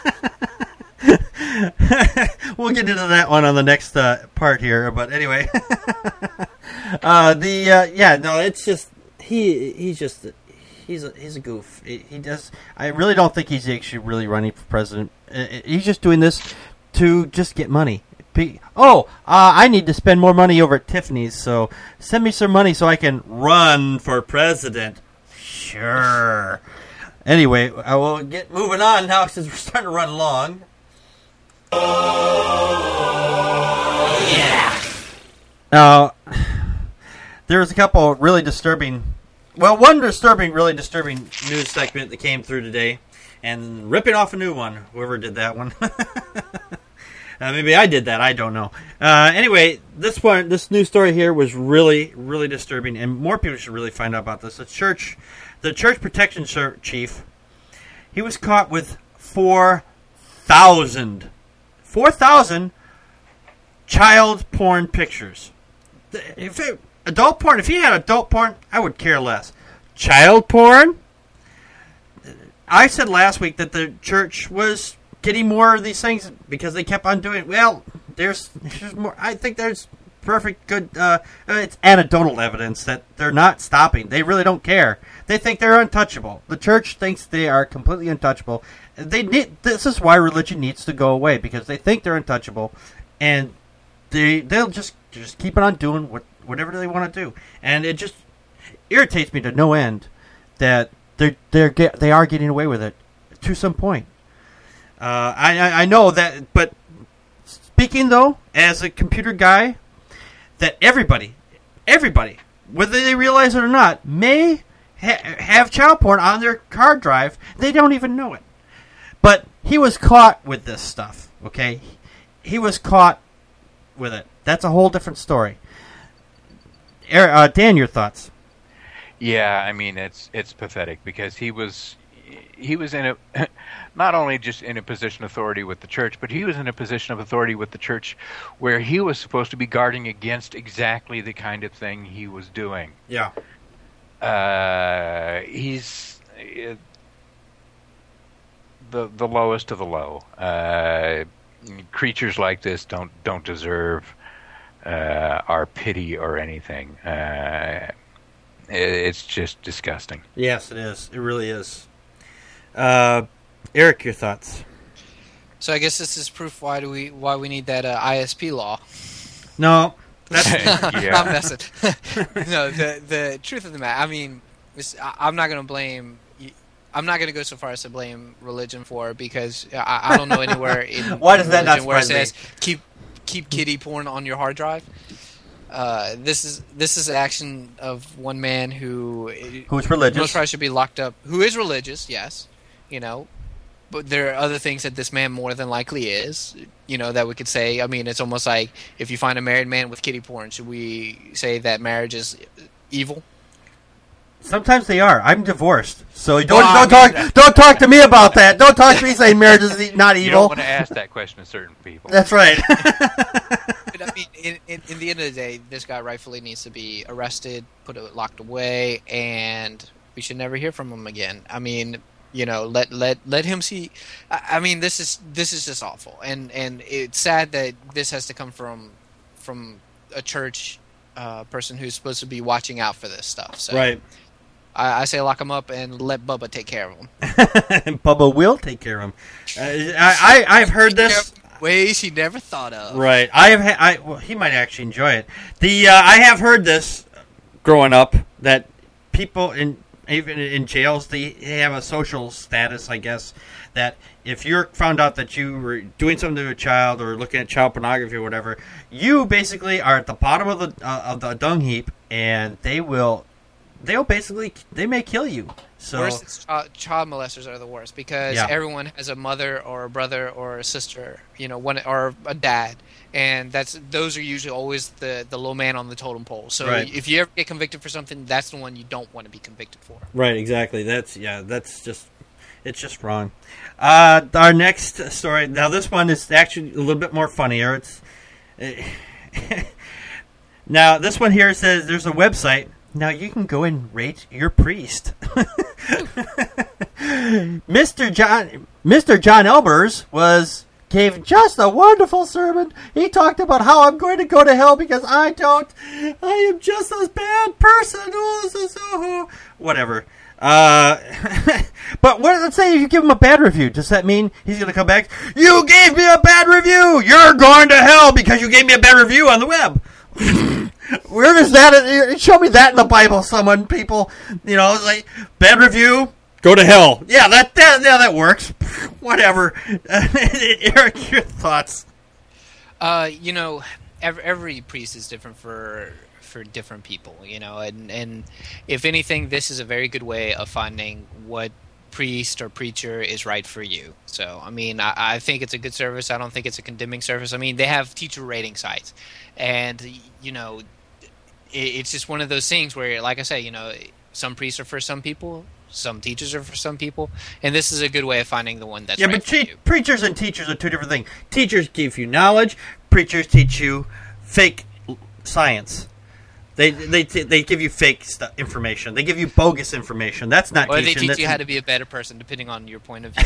We'll get into that one on the next uh, part here, but anyway, uh, the uh, yeah, no, it's just he he's just he's a, he's a goof. He, he does. I really don't think he's actually really running for president. Uh, He's just doing this to just get money. Pe- Oh, uh, I need to spend more money over at Tiffany's, so send me some money so I can run for president. Sure. Anyway, I will get moving on now since we're starting to run long. Yeah. Now, there was a couple really disturbing, well, one disturbing, really disturbing news segment that came through today, and ripping off a new one. Whoever did that one. Uh, maybe I did that. I don't know. Uh, anyway, this one, this news story here was really, really disturbing, and more people should really find out about this. The church, the church protection Ser- chief, he was caught with four thousand, four thousand child porn pictures. If it, adult porn, if he had adult porn, I would care less. Child porn. I said last week that the church was getting more of these things because they kept on doing it. Well, there's, there's more. I think there's perfect good. Uh, it's anecdotal evidence that they're not stopping. They really don't care. They think they're untouchable. The church thinks they are completely untouchable. They need. This is why religion needs to go away, because they think they're untouchable, and they they'll just just keep on doing what whatever they want to do, and it just irritates me to no end that they're they're get, they are getting away with it to some point. Uh, I, I I know that, but speaking though, as a computer guy, that everybody, everybody, whether they realize it or not, may ha- have child porn on their hard drive. They don't even know it. But he was caught with this stuff. Okay, he was caught with it. That's a whole different story. Er, uh, Dan, your thoughts? Yeah, I mean it's it's pathetic because he was he was in a not only just in a position of authority with the church, but he was in a position of authority with the church where he was supposed to be guarding against exactly the kind of thing he was doing. Yeah. Uh, he's uh, the the lowest of the low. Uh, creatures like this don't don't deserve uh, our pity or anything. Uh, It's just disgusting. Yes, it is. It really is. Uh, Eric, your thoughts? So I guess this is proof why do we why we need that uh, I S P law. No, that's Yeah. I'm messing. No, the the truth of the matter. I mean, it's, I, I'm not going to blame y- I'm not going to go so far as to blame religion for it because I, I don't know anywhere in Why does that not religion where it surprise says keep keep kiddie porn on your hard drive. Uh, this is this is an action of one man who Who's religious? most probably should be locked up. Who is religious? Yes, you know, but there are other things that this man more than likely is. You know that we could say. I mean, it's almost like if you find a married man with kiddie porn, should we say that marriage is evil? Sometimes they are. I'm divorced, so don't Well, don't I mean, talk don't talk to me about that. Don't talk to me saying marriage is e- not You don't evil. want to ask that question to certain people. That's right. But I mean, in, in, in the end of the day, this guy rightfully needs to be arrested, put it locked away, and we should never hear from him again. I mean, you know, let let let him see. I, I mean, this is this is just awful, and and it's sad that this has to come from from a church uh, person who's supposed to be watching out for this stuff. So Right. I, I say lock him up and let Bubba take care of him. Bubba will take care of him. Uh, I, I I've heard this. Ways he never thought of. Right. I have. Ha- I well, he might actually enjoy it. The uh, I have heard this growing up that people in even in jails they have a social status, I guess, that if you're found out that you were doing something to a child or looking at child pornography or whatever, you basically are at the bottom of the uh, of the dung heap, and they will they'll basically they may kill you. So Worst is child, child molesters are the worst because Yeah. everyone has a mother or a brother or a sister, you know, one or a dad, and that's those are usually always the, the low man on the totem pole. So Right. if you ever get convicted for something, that's the one you don't want to be convicted for. Right, exactly. That's yeah. That's just it's just wrong. Uh, our next story. Now, this one is actually a little bit more funnier. It's now this one here says there's a website. Now you can go and rate your priest. Mister John Mister John Elbers was gave just a wonderful sermon. He talked about how I'm going to go to hell because I don't. I am just a bad person. Oh, so, so, whatever. Uh, but what, let's say if you give him a bad review, does that mean he's going to come back? You gave me a bad review. You're going to hell because you gave me a bad review on the web. Where does that? Show me that in the Bible. Someone, people, you know, it's like bad review, go to hell. Yeah, that, that yeah, that works. Whatever. Eric, your thoughts? Uh, you know, every, every priest is different for for different people, you know, and and if anything, this is a very good way of finding what priest or preacher is right for you. So, I mean, I, I think it's a good service. I don't think it's a condemning service. I mean, they have teacher rating sites, and you know, it, it's just one of those things where, like I say, you know, some priests are for some people, some teachers are for some people, and this is a good way of finding the one that's Yeah, right but for tre- you. preachers and teachers are two different things. Teachers give you knowledge. Preachers teach you fake l- science. They they they give you fake stu- information. They give you bogus information. That's not Or they teaching. teach That's you how to be a better person, depending on your point of view.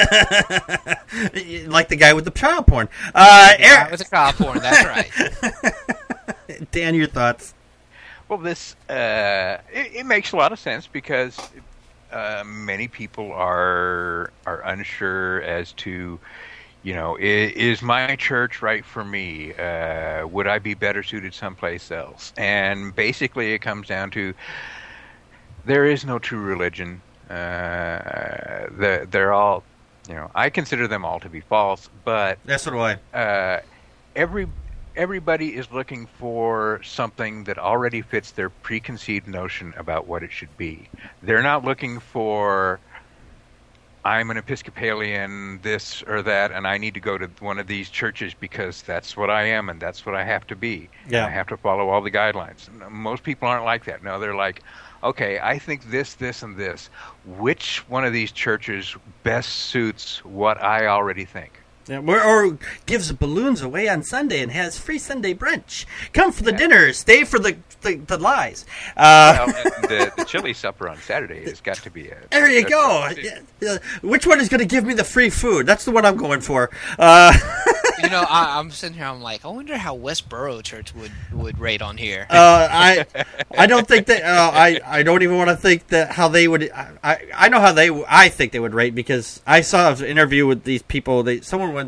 like the guy with the child porn. Uh, Yeah, Eric, with a child porn, that's right. Dan, your thoughts? Well, this uh, it, it makes a lot of sense because uh, many people are are unsure as to, you know, is, is my church right for me? Uh, would I be better suited someplace else? And basically, it comes down to there is no true religion. Uh, they're, they're all, you know, I consider them all to be false, but That's what do I. uh, every everybody is looking for something that already fits their preconceived notion about what it should be. They're not looking for, I'm an Episcopalian, this or that, and I need to go to one of these churches because that's what I am and that's what I have to be. Yeah. I have to follow all the guidelines. Most people aren't like that. No, they're like, okay, I think this, this, and this. Which one of these churches best suits what I already think? Yeah, or, or gives balloons away on Sunday and has free Sunday brunch. Come for the dinner, stay for the the, the lies. Uh, Well, the, the chili supper on Saturday has got to be a... there you a- go. Yeah, yeah. Which one is going to give me the free food? That's the one I'm going for. Uh, You know, I, I'm sitting here. I'm like, I wonder how Westboro Church would, would rate on here. uh, I I don't think that uh, I I don't even want to think that how they would. I I know how they I think they would rate because I saw an interview with these people. They someone wanted to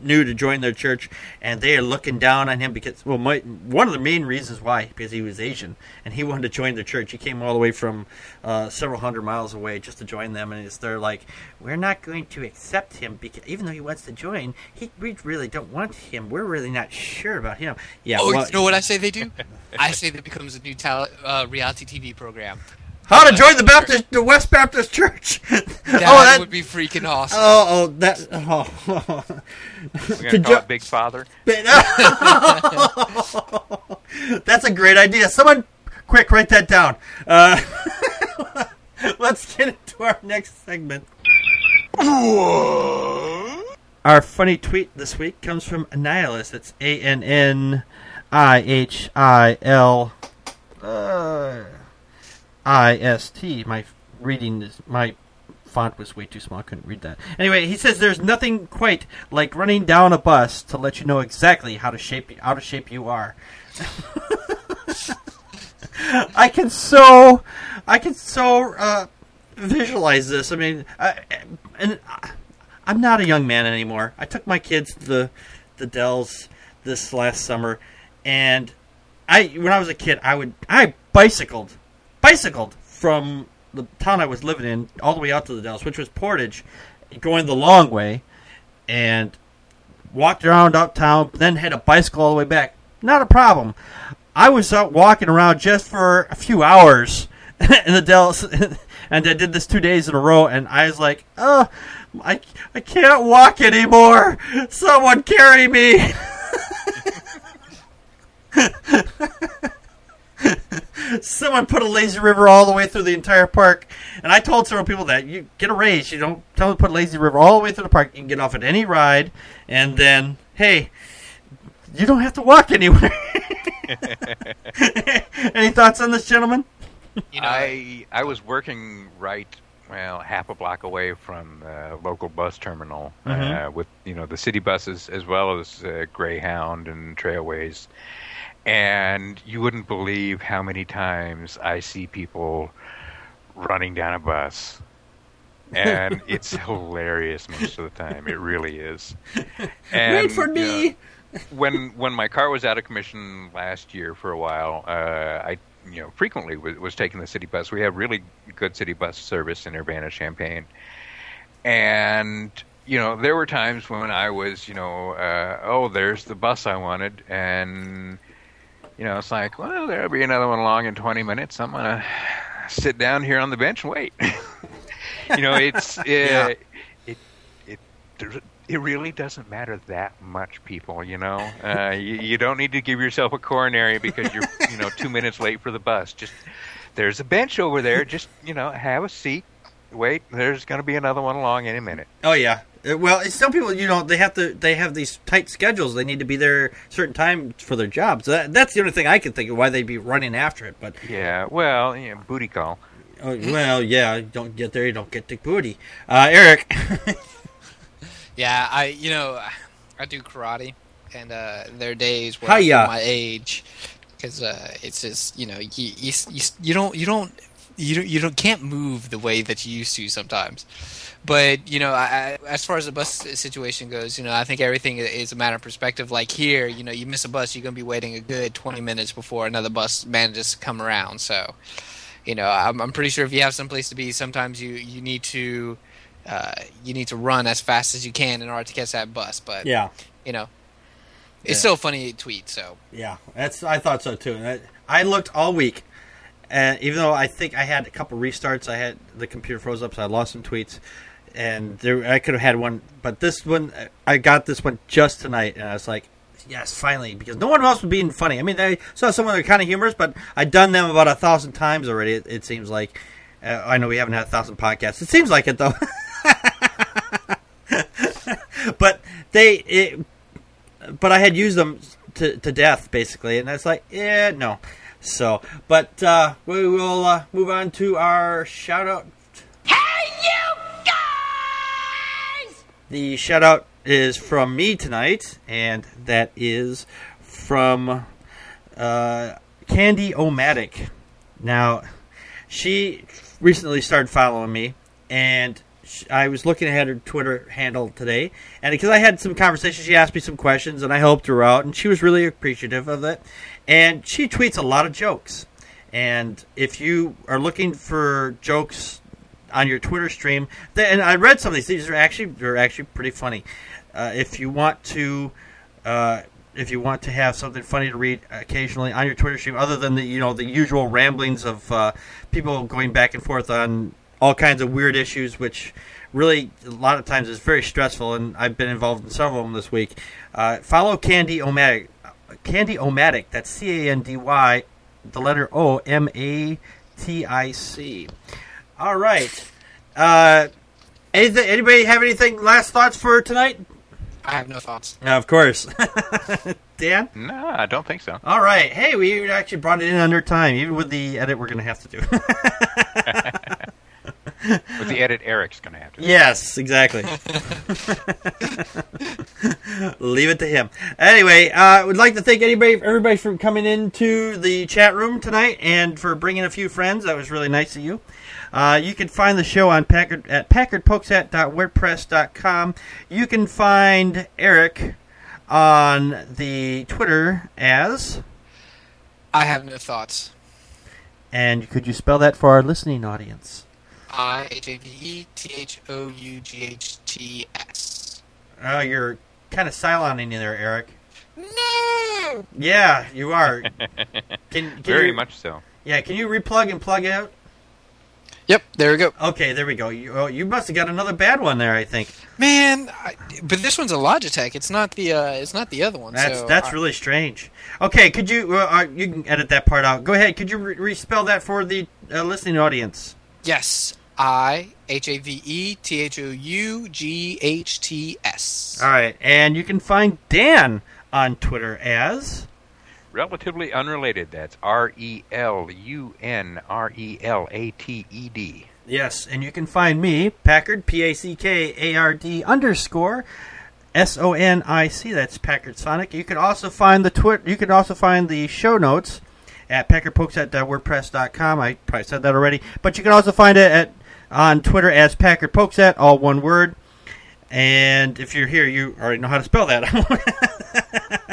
new to join their church, and they are looking down on him because, well, my, one of the main reasons why, because he was Asian, and he wanted to join their church. He came all the way from uh, several hundred miles away just to join them, and it's, they're like, we're not going to accept him, because even though he wants to join, he, we really don't want him. We're really not sure about him. Yeah. Oh, well, you know what I say they do? I say that becomes a new tal- uh, reality T V program. how to join the Baptist, the West Baptist Church. That, oh, that would be freaking awesome. Oh, oh, that. Oh. We're To going to call jo- it Big Father. That's a great idea. Someone, quick, write that down. Uh, let's get into our next segment. Our funny tweet this week comes from Annihilist. It's A N N I H I L I S T. My reading is my font was way too small. I couldn't read that. Anyway, he says there's nothing quite like running down a bus to let you know exactly how to shape out of shape you are. I can so I can so uh, visualize this. I mean, I, and I'm not a young man anymore. I took my kids to the the Dells this last summer, and I when I was a kid, I would I bicycled bicycled from the town I was living in all the way out to the Dells, which was Portage, going the long way, and walked around uptown, then had a bicycle all the way back. Not a problem. I was out walking around just for a few hours in the Dells, and I did this two days in a row, and I was like, oh, I, I can't walk anymore. Someone carry me. Someone put a lazy river all the way through the entire park, and I told several people that you get a raise. You don't tell them to put a lazy river all the way through the park. You can get off at any ride, and then hey, you don't have to walk anywhere. Any thoughts on this, gentlemen? You know, I I was working right, well, half a block away from the local bus terminal Mhm. uh, with you know the city buses as well as uh, Greyhound and Trailways, and you wouldn't believe how many times I see people running down a bus, and it's hilarious most of the time. It really is. And, Wait for you me. know, when when my car was out of commission last year for a while, uh, I you know frequently was, was taking the city bus. We have really good city bus service in Urbana-Champaign, and you know there were times when I was you know uh, oh there's the bus I wanted, and you know it's like well there'll be another one along in twenty minutes. I'm gonna sit down here on the bench and wait. you know it's uh, Yeah. it it. There's, It really doesn't matter that much, people. You know, uh, you, you don't need to give yourself a coronary because you're, you know, two minutes late for the bus. Just there's a bench over there. Just you know, have a seat. Wait, there's going to be another one along any minute. Oh yeah. Uh, Well, it's some people, you know, they have to. They have these tight schedules. They need to be there a certain time for their jobs. So that, that's the only thing I can think of why they'd be running after it. But Yeah, well, you know, booty call. oh, well, yeah, you don't get there, you don't get the booty. Uh, Eric. yeah, I you know, I do karate, and uh, there are days where Hi-ya. I'm my age, because uh, it's just you know you, you you you don't you don't you don't you don't can't move the way that you used to sometimes. But you know, I, I, as far as the bus situation goes, you know, I think everything is a matter of perspective. Like here, you know, you miss a bus, you're gonna be waiting a good twenty minutes before another bus manages to come around. So, you know, I'm, I'm pretty sure if you have some place to be, sometimes you you need to. Uh, you need to run as fast as you can in order to catch that bus, but Yeah. you know, it's Yeah. still a funny tweet. So Yeah, that's. I thought so too. And I, I looked all week, and even though I think I had a couple restarts, I had the computer froze up, so I lost some tweets, and there I could have had one, but this one I got this one just tonight, and I was like, yes, finally, because no one else was being funny. I mean, I saw some of the kind of humorous, but I'd done them about a thousand times already. It, it seems like. Uh, I know we haven't had a thousand podcasts. It seems like it though. But they, it, but I had used them to, to death basically, and it's like, yeah, no. So, but uh, we will uh, move on to our shout out. Hey, you guys! The shout out is from me tonight, and that is from uh, Candy Omatic. Now, she recently started following me, and sh I was looking at her Twitter handle today, and because I had some conversations, she asked me some questions, and I helped her out, and she was really appreciative of it. And she tweets a lot of jokes. And if you are looking for jokes on your Twitter stream, and I read some of these, these are actually they're actually pretty funny. Uh, if you want to, uh, if you want to have something funny to read occasionally on your Twitter stream, other than the you know the usual ramblings of uh, people going back and forth on all kinds of weird issues, which really a lot of times is very stressful, and I've been involved in several of them this week. Uh, follow Candy Omatic. Candy Omatic. That's C A N D Y, the letter O, M A T I C. All right. Uh, anything, anybody have anything, last thoughts for tonight? I have no thoughts. Uh, of course. Dan? No, I don't think so. All right. Hey, we actually brought it in under time, even with the edit we're going to have to do. With the edit, Eric's going to have to. Yes, exactly. Leave it to him. Anyway, I uh, would like to thank anybody, everybody for coming into the chat room tonight and for bringing a few friends. That was really nice of you. Uh, you can find the show on Packard at packard pokesat dot wordpress dot com. You can find Eric on the Twitter as... I have no thoughts. And could you spell that for our listening audience? I H A V E T H O U G H T S. Oh, you're kind of silenting there, Eric. No! Yeah, you are. Can, can Very you, much so. Yeah, can you replug and plug out? Yep, there we go. Okay, there we go. You, oh, you must have got another bad one there, I think. Man, I, but this one's a Logitech. It's not the uh, it's not the other one. That's so that's I, really strange. Okay, could you uh, uh, you can edit that part out. Go ahead. Could you re- respell that for the uh, listening audience? Yes, I H A V E T H O U G H T S. All right, and you can find Dan on Twitter as... Relatively unrelated. That's R E L U N R E L A T E D. Yes, and you can find me, Packard, P A C K A R D underscore S O N I C. That's Packard Sonic. You can also find the twit. You can also find the show notes at packard pokesat dot wordpress dot com. I probably said that already, but you can also find it at on Twitter as Packard Pokesat, all one word. And if you're here, you already know how to spell that.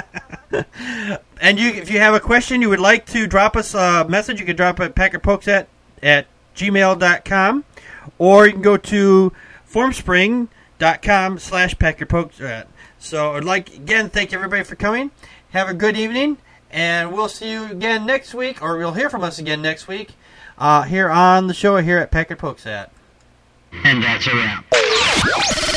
And you, if you have a question you would like to drop us a message, you can drop it at packard pokesat at gmail dot com, or you can go to formspring dot com slash packard pokesat. So I'd like, again, thank everybody for coming. Have a good evening, and we'll see you again next week, or you'll hear from us again next week, uh, here on the show here at Packard Pokesat. And that's a wrap.